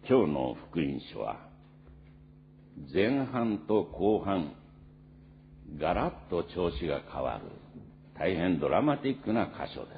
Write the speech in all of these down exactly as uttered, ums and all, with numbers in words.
今日の福音書は前半と後半ガラッと調子が変わる大変ドラマティックな箇所です。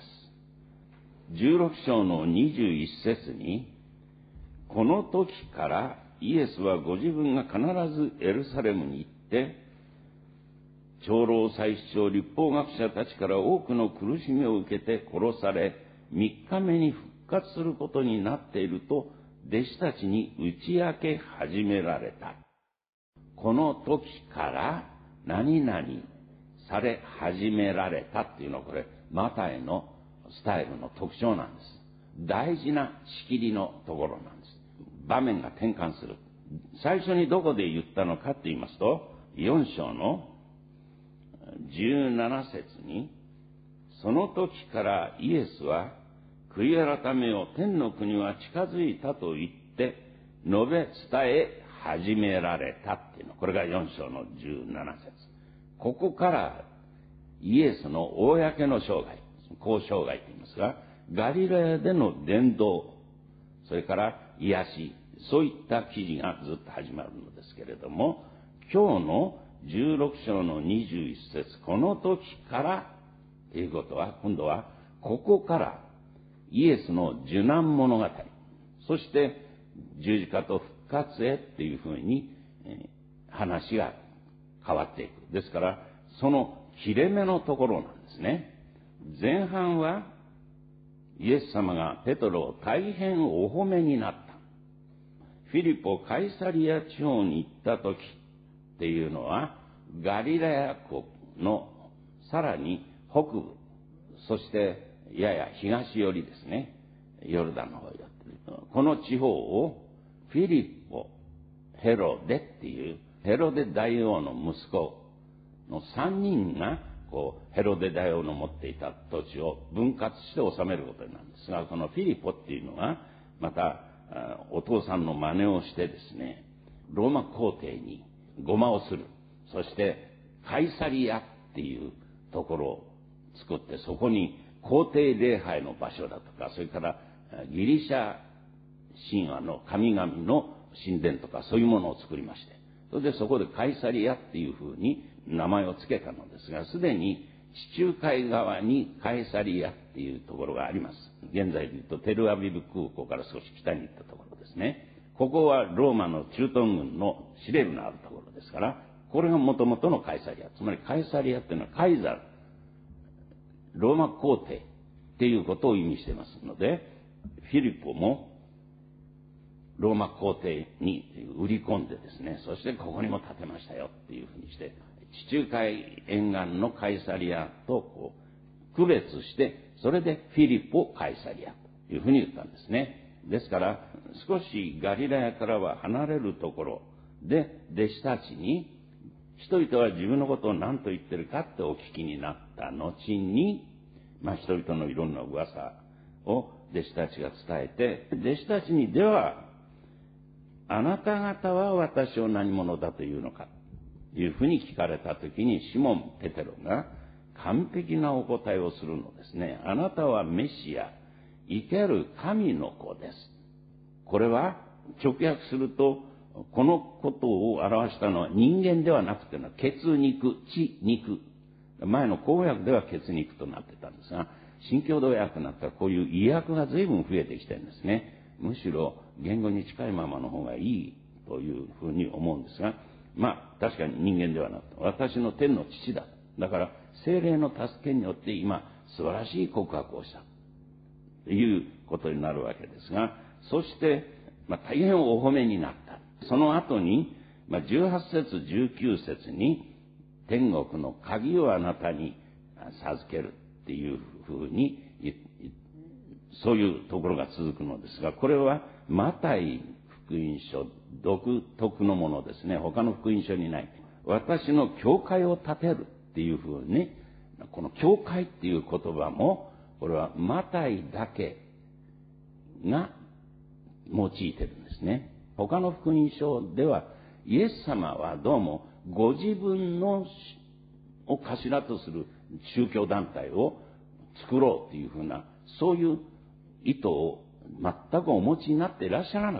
じゅうろく章のにじゅういち節に、この時からイエスはご自分が必ずエルサレムに行って長老祭司長立法学者たちから多くの苦しみを受けて殺されみっかめに復活することになっていると弟子たちに打ち明け始められた。この時から何々され始められたっていうのは、これマタイのスタイルの特徴なんです。大事な仕切りのところなんです。場面が転換する。最初にどこで言ったのかと言いますと、よん章のじゅうなな節に、その時からイエスは悔い改めよ天の国は近づいたと言って述べ伝え始められたっていうの。これがよん章のじゅうなな節。ここからイエスの公の生涯、公生涯と言いますが、ガリラヤでの伝道、それから癒し、そういった記事がずっと始まるのですけれども、今日のじゅうろく章のにじゅういち節、この時からということは、今度はここからイエスの受難物語、そして十字架と復活へっていうふうに、えー、話が変わっていく。ですから、その切れ目のところなんですね。前半はイエス様がペトロを大変お褒めになった。フィリポ・カイサリア地方に行った時っていうのは、ガリラヤ国のさらに北部、そしてやや東寄りですね。ヨルダンの方へやってる。この地方をフィリポ、ヘロデっていう、ヘロデ大王の息子の三人が、こう、ヘロデ大王の持っていた土地を分割して治めることになるんですが、このフィリポっていうのは、また、お父さんの真似をしてですね、ローマ皇帝にごまをする。そして、カイサリアっていうところを作って、そこに皇帝礼拝の場所だとか、それからギリシャ神話の神々の神殿とか、そういうものを作りまして、それでそこでカイサリアっていうふうに名前を付けたのですが、すでに地中海側にカイサリアっていうところがあります。現在で言うとテルアビブ空港から少し北に行ったところですね。ここはローマの駐屯軍の司令部のあるところですから、これが元々のカイサリア。つまりカイサリアっていうのはカイザル、ローマ皇帝っていうことを意味していますので、フィリポもローマ皇帝に売り込んでですね、そしてここにも建てましたよっていうふうにして、地中海沿岸のカイサリアとこう区別して、それでフィリポ・カイサリアというふうに言ったんですね。ですから、少しガリラヤからは離れるところで、弟子たちに、人々は自分のことを何と言ってるかってお聞きになった後に、まあ人々のいろんな噂を弟子たちが伝えて、弟子たちにでは、あなた方は私を何者だというのかというふうに聞かれたときに、シモン・ペテロが完璧なお答えをするのですね。あなたはメシア、生ける神の子です。これは直訳すると、このことを表したのは人間ではなくての血肉、血肉。前の公訳では血肉となってたんですが、新共同訳になったらこういう意訳が随分増えてきてるんですね。むしろ言語に近いままの方がいいというふうに思うんですが、まあ確かに人間ではなくて私の天の父だ。だから聖霊の助けによって今素晴らしい告白をしたということになるわけですが、そして、まあ、大変お褒めになった。その後に、まあ、じゅうはち節じゅうきゅう節に天国の鍵をあなたに授けるっていうふうに、そういうところが続くのですが、これはマタイ福音書独特のものですね。他の福音書にない。私の教会を建てるっていうふうに、この教会っていう言葉も、これはマタイだけが用いてるんですね。他の福音書では、イエス様はどうもご自分のを頭とする宗教団体を作ろうというふうな、そういう意図を全くお持ちになっていらっしゃらなかった。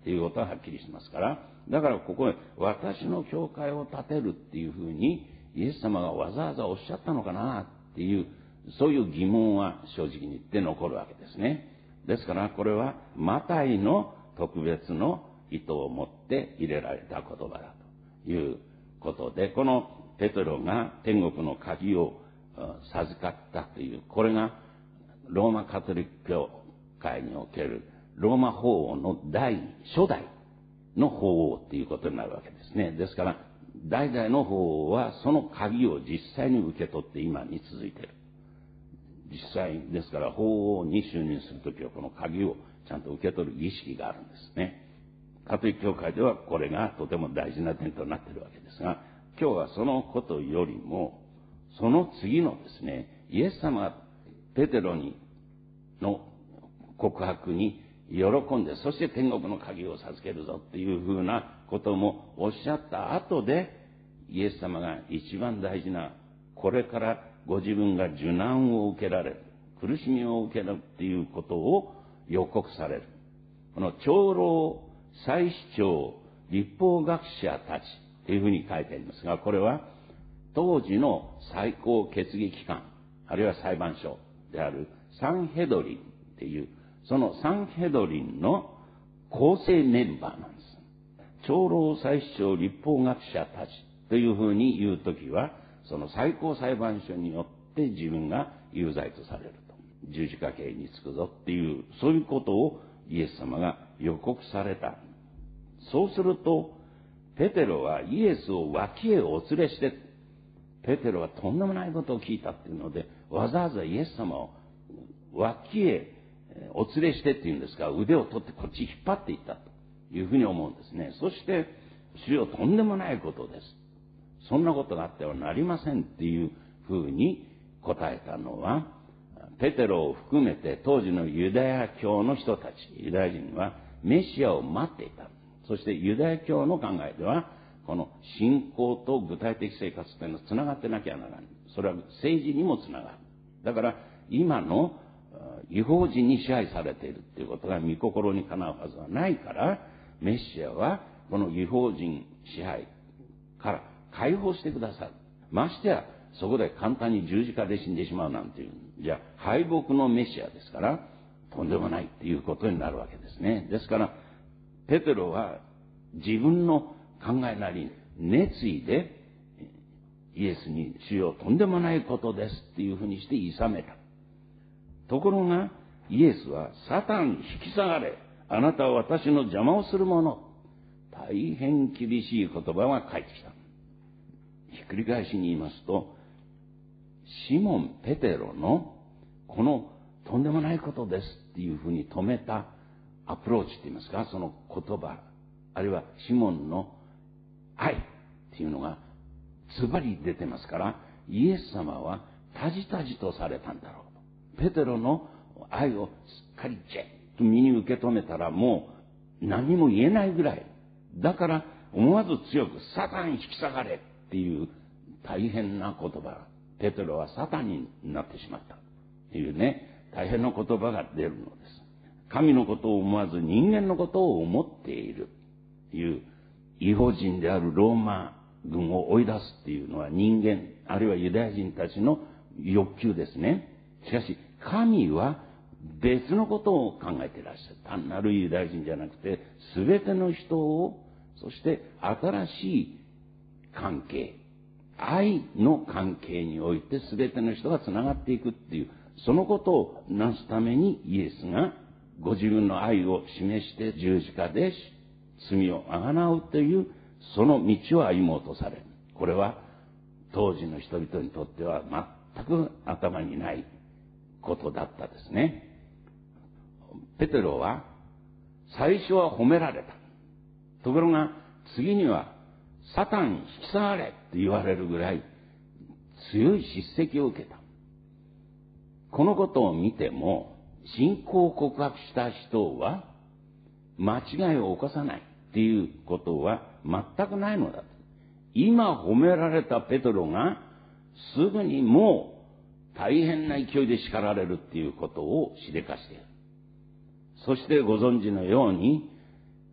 っていうことははっきりしますから、だからここへ私の教会を建てるっていうふうにイエス様がわざわざおっしゃったのかなっていう、そういう疑問は正直に言って残るわけですね。ですからこれはマタイの特別の意図を持って入れられた言葉だということで、このペテロが天国の鍵を授かったという、これがローマカトリック教会におけるローマ法王の第初代の法王っていうことになるわけですね。ですから代々の法王はその鍵を実際に受け取って今に続いている。実際ですから法王に就任するときはこの鍵をちゃんと受け取る儀式があるんですね。カトリック教会ではこれがとても大事な点となっているわけですが、今日はそのことよりもその次のですね、イエス様がペテロにの告白に喜んで、そして天国の鍵を授けるぞっていうふうなこともおっしゃった後で、イエス様が一番大事な、これからご自分が受難を受けられる、苦しみを受けるっていうことを予告される。この長老、祭司長、律法学者たちというふうに書いてありますが、これは当時の最高決議機関、あるいは裁判所であるサンヘドリンっていう、そのサンヘドリンの構成メンバーなんです。長老、祭司長、律法学者たちというふうに言うときは、その最高裁判所によって自分が有罪とされると。十字架刑につくぞっていう、そういうことをイエス様が予告された。そうすると、ペテロはイエスを脇へお連れして、ペテロはとんでもないことを聞いたっていうので、わざわざイエス様を脇へお連れしてっていうんですか、腕を取ってこっち引っ張っていったというふうに思うんですね。そして、主よとんでもないことです。そんなことがあってはなりませんっていうふうに答えたのは、ペテロを含めて当時のユダヤ教の人たち、ユダヤ人はメシアを待っていた。そしてユダヤ教の考えでは、この信仰と具体的生活というのはつながってなきゃならない。それは政治にもつながる。だから今の異邦人に支配されているということが御心にかなうはずはないから、メシアはこの異邦人支配から解放してくださる。ましてやそこで簡単に十字架で死んでしまうなんていう、じゃあ敗北のメシアですから、とんでもないっていうことになるわけですね。ですからペテロは自分の考えなり熱意でイエスに主よとんでもないことですっていうふうにして諌めた。ところがイエスはサタン引き下がれ、あなたは私の邪魔をする者、大変厳しい言葉が返ってきた。ひっくり返しに言いますと、シモン・ペテロのこのとんでもないことですっていうふうに止めたアプローチって言いますか、その言葉、あるいはシモンの愛っていうのがズバリ出てますから、イエス様はタジタジとされたんだろうと。ペテロの愛をすっかりジェッと身に受け止めたらもう何も言えないぐらい。だから思わず強くサタン引き下がれっていう大変な言葉。ペテロはサタンになってしまったっていうね、大変な言葉が出るのです。神のことを思わず人間のことを思っているという、異邦人であるローマ軍を追い出すっていうのは人間、あるいはユダヤ人たちの欲求ですね。しかし神は別のことを考えていらっしゃる。単なるユダヤ人じゃなくて、すべての人を、そして新しい関係、愛の関係においてすべての人がつながっていくっていう、そのことをなすためにイエスがご自分の愛を示して十字架で罪をあがなうという、その道を歩もうとされる。これは当時の人々にとっては全く頭にないことだったですね。ペテロは最初は褒められた。ところが次にはサタン引き下がれって言われるぐらい強い叱責を受けた。このことを見ても信仰を告白した人は間違いを起こさないっていうことは全くないのだ。今褒められたペテロがすぐにもう大変な勢いで叱られるっていうことをしでかしている。そしてご存知のように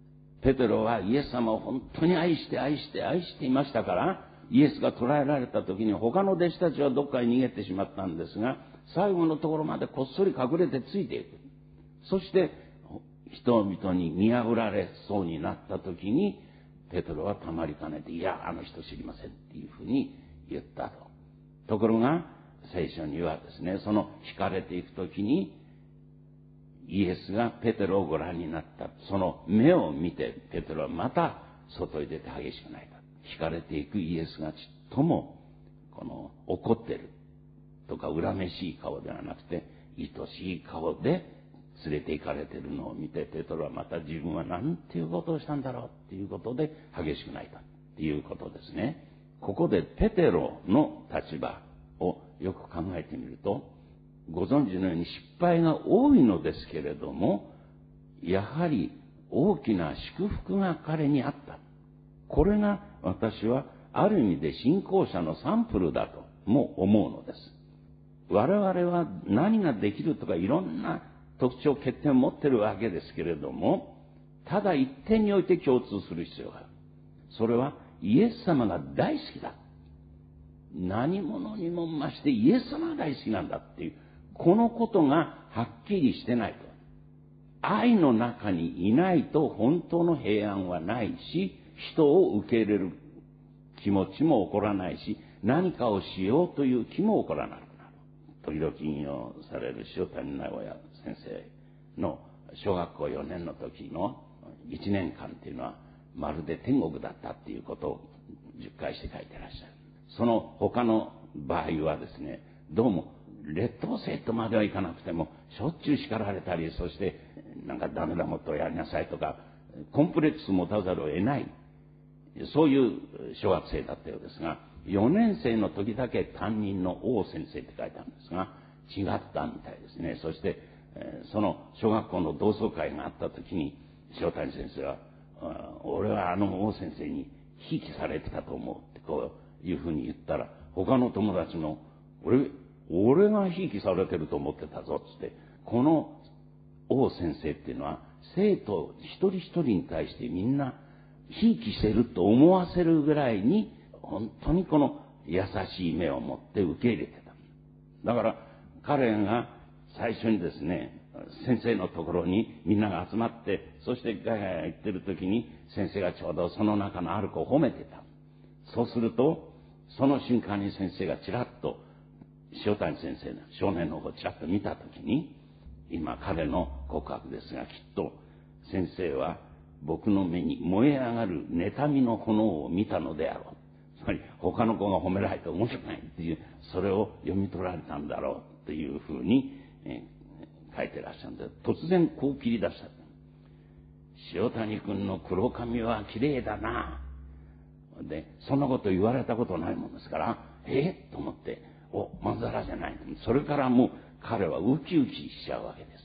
ペテロはイエス様を本当に愛して愛して愛していましたから、イエスが捕らえられた時に他の弟子たちはどっかへ逃げてしまったんですが、最後のところまでこっそり隠れてついていく。そして人々に見破られそうになった時に、ペテロはたまりかねて、いや、あの人知りませんっていうふうに言ったと。ところが聖書にはですね、その惹かれていく時にイエスがペテロをご覧になった。その目を見てペテロはまた外へ出て激しく泣いた。惹かれていくイエスがちっともこの怒ってるとか恨めしい顔ではなくて、愛しい顔で連れて行かれているのを見て、ペテロはまた自分は何ていうことをしたんだろうっていうことで激しく泣いたっていうことですね。ここでペテロの立場をよく考えてみると、ご存知のように失敗が多いのですけれども、やはり大きな祝福が彼にあった。これが私はある意味で信仰者のサンプルだとも思うのです。我々は何ができるとかいろんな特徴欠点を持っているわけですけれども、ただ一点において共通する必要がある。それはイエス様が大好きだ。何者にも増してイエス様が大好きなんだっていう、このことがはっきりしてないと、愛の中にいないと本当の平安はないし、人を受け入れる気持ちも起こらないし、何かをしようという気も起こらなくなる。時々引用される塩谷直也先生の小学校よねんの時のいちねんかんっていうのはまるで天国だったっていうことをじゅっかいして書いてらっしゃる。その他の場合はですね、どうも劣等生とまではいかなくてもしょっちゅう叱られたり、そしてなんかダメだもっとやりなさいとかコンプレックス持たざるを得ない、そういう小学生だったようですが、よねん生の時だけ担任の王先生って書いてあるんですが、違ったみたいですね。そして、えー、その小学校の同窓会があった時に塩谷先生は、俺はあの王先生にひいきされてたと思うってこういうふうに言ったら、他の友達も俺俺がひいきされてると思ってたぞっつって、この王先生っていうのは生徒一人一人に対してみんなひいきしてると思わせるぐらいに本当にこの優しい目を持って受け入れてた。だから彼が最初にですね、先生のところにみんなが集まって、そしてガヤガヤ言ってる時に先生がちょうどその中のある子を褒めてた。そうするとその瞬間に先生がちらっと塩谷先生の少年の方をちらっと見た時に、今彼の告白ですが、きっと先生は僕の目に燃え上がる妬みの炎を見たのであろう。つまり他の子が褒められて面白くないっていう、それを読み取られたんだろうっていうふうに、えー、書いてらっしゃるんで、突然こう切り出した。塩谷君の黒髪は綺麗だな。で、そんなこと言われたことないもんですから、えー、と思って、お、まんざらじゃない。それからもう彼はウキウキしちゃうわけです。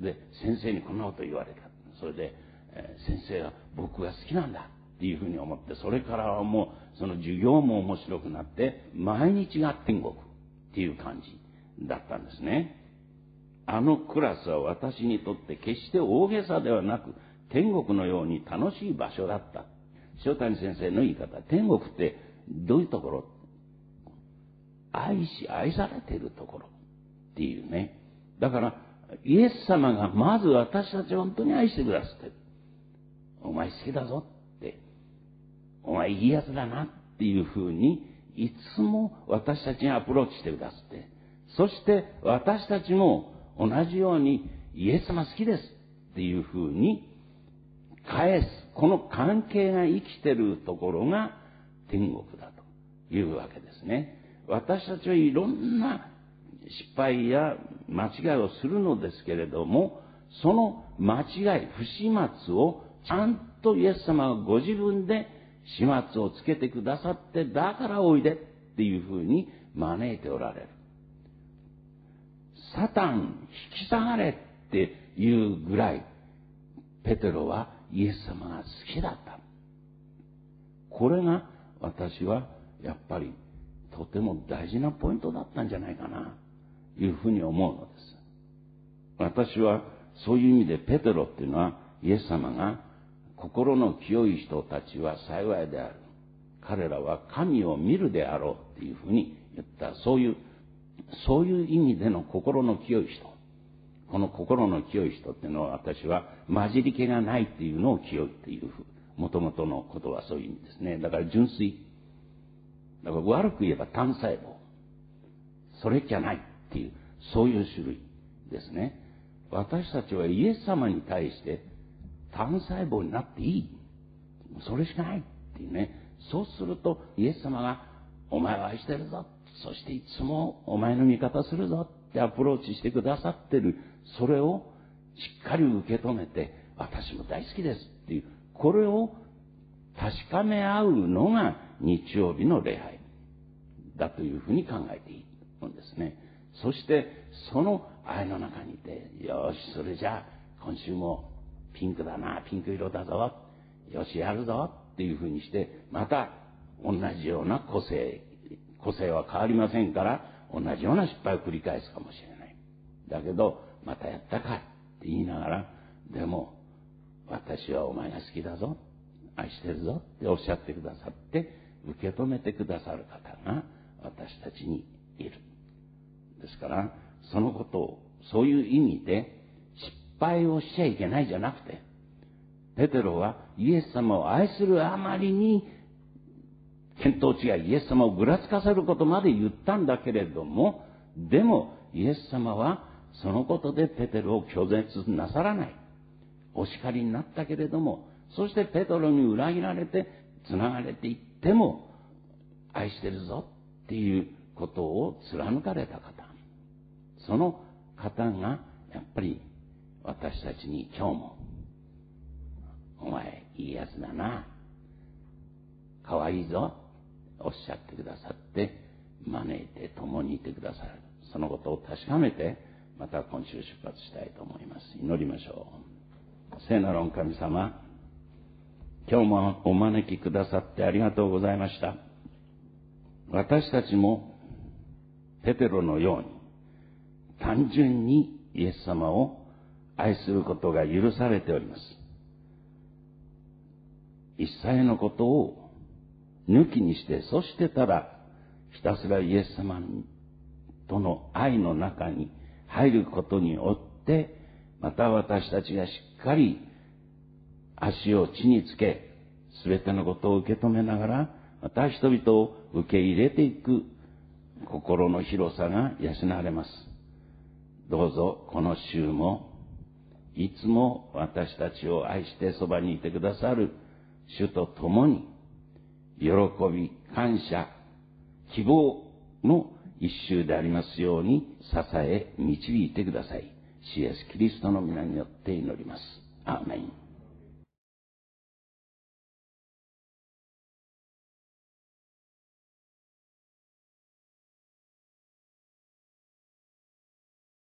で、先生にこんなこと言われた。それで、えー、先生が僕が好きなんだっていうふうに思って、それからはもうその授業も面白くなって、毎日が天国っていう感じだったんですね。あのクラスは私にとって決して大げさではなく、天国のように楽しい場所だった。塩谷先生の言い方、天国ってどういうところ？愛し愛されているところっていうね。だからイエス様がまず私たちを本当に愛してくださってる。お前好きだぞって、お前いいやつだなっていうふうにいつも私たちにアプローチしてくださって、そして私たちも同じようにイエス様好きですっていうふうに返す、この関係が生きてるところが天国だというわけですね。私たちはいろんな失敗や間違いをするのですけれども、その間違い、不始末をちゃんとイエス様がご自分で始末をつけてくださって、だからおいでっていうふうに招いておられる。サタン引き下がれっていうぐらいペテロはイエス様が好きだった。これが私はやっぱりとても大事なポイントだったんじゃないかなというふうに思うのです。私はそういう意味でペテロっていうのはイエス様が心の清い人たちは幸いである。彼らは神を見るであろうっていうふうに言った。そういう、そういう意味での心の清い人。この心の清い人っていうのは、私は混じり気がないっていうのを清いっていうふう。もともとのことはそういう意味ですね。だから純粋。だから悪く言えば単細胞。それじゃないっていう、そういう種類ですね。私たちはイエス様に対して単細胞になっていい。それしかないっていうね。そうするとイエス様がお前を愛してるぞ。そしていつもお前の味方するぞってアプローチしてくださってる。それをしっかり受け止めて、私も大好きですっていう、これを確かめ合うのが日曜日の礼拝だというふうに考えていいんですね。そしてその愛の中にいて、よし、それじゃあ今週もピンクだな、ピンク色だぞ、よし、やるぞっていうふうにして、また同じような個性、個性は変わりませんから、同じような失敗を繰り返すかもしれない。だけど、またやったかって言いながら、でも、私はお前が好きだぞ、愛してるぞっておっしゃってくださって、受け止めてくださる方が私たちにいる。ですから、そのことを、そういう意味で、失敗をしちゃいけないじゃなくて、ペテロはイエス様を愛するあまりに、見当違い、イエス様をぐらつかせることまで言ったんだけれども、でもイエス様はそのことでペテロを拒絶なさらない。お叱りになったけれども、そしてペテロに裏切られて繋がれていっても、愛してるぞっていうことを貫かれた方。その方がやっぱり私たちに今日も、お前いいやつだな、かわいいぞ、おっしゃってくださって、招いて共にいてくださる。そのことを確かめて、また今週出発したいと思います。祈りましょう。聖なる御神様、今日もお招きくださってありがとうございました。私たちもペテロのように単純にイエス様を愛することが許されております。一切のことを抜きにして、そしてただひたすらイエス様との愛の中に入ることによって、また私たちがしっかり足を地につけ、すべてのことを受け止めながら、また人々を受け入れていく心の広さが養われます。どうぞこの週もいつも私たちを愛してそばにいてくださる主と共に、喜び、感謝、希望の一週でありますように支え導いてください。主イエスキリストの皆によって祈ります。アーメン。